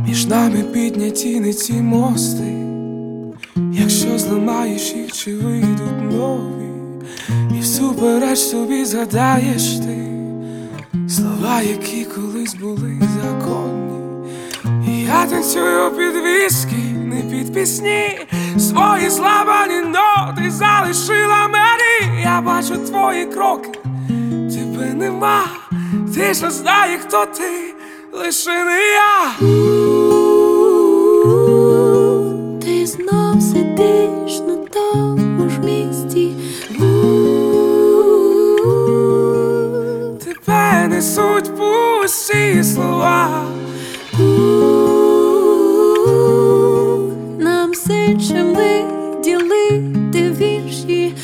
Між нами підняті не ті мости, якщо зламаєш їх, чи вийдуть нові, і всупереч собі згадаєш ти слова, які колись були законні. І я танцюю під віскі, не під пісні, свої зламані ноти залишила мені. Я бачу твої кроки, тебе нема, ти ж не знає, хто ти, лише не я. Ти знов сидиш на тому ж місці. Тебе несуть пусті слова. Нам все чим виділити вірші.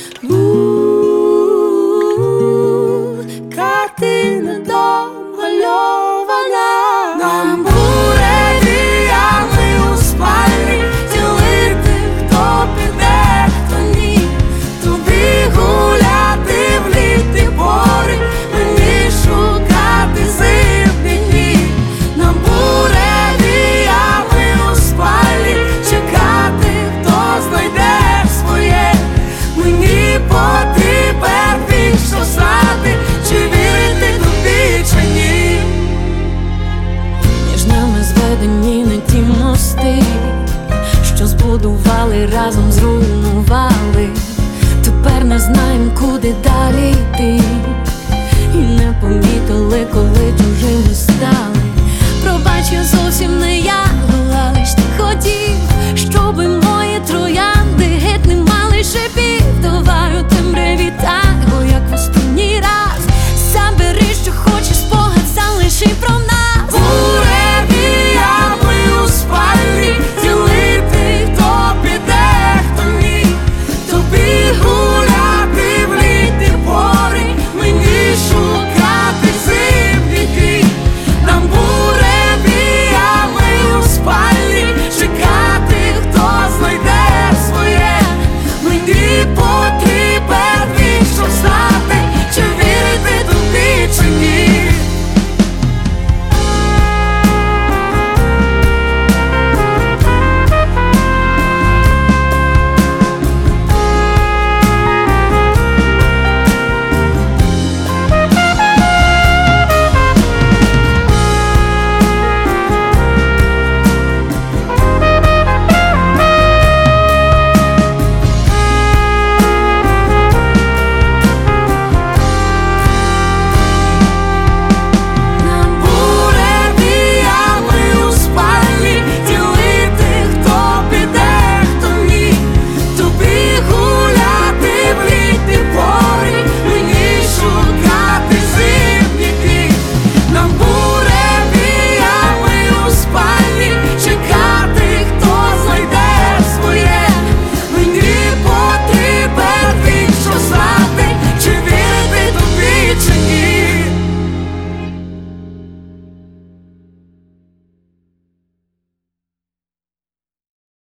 Картина домальована. Нам буде діями у спальні, ділити, хто піде, хто ні. Тобі гуляти в літі пори, мені шукати зимні дні. Нам буде діями у спальні, чекати, хто знайде своє. Мені потрібен він, що знати, чи вірити тобі, чи ні. Між нами зведені не ті мости, що збудували разом з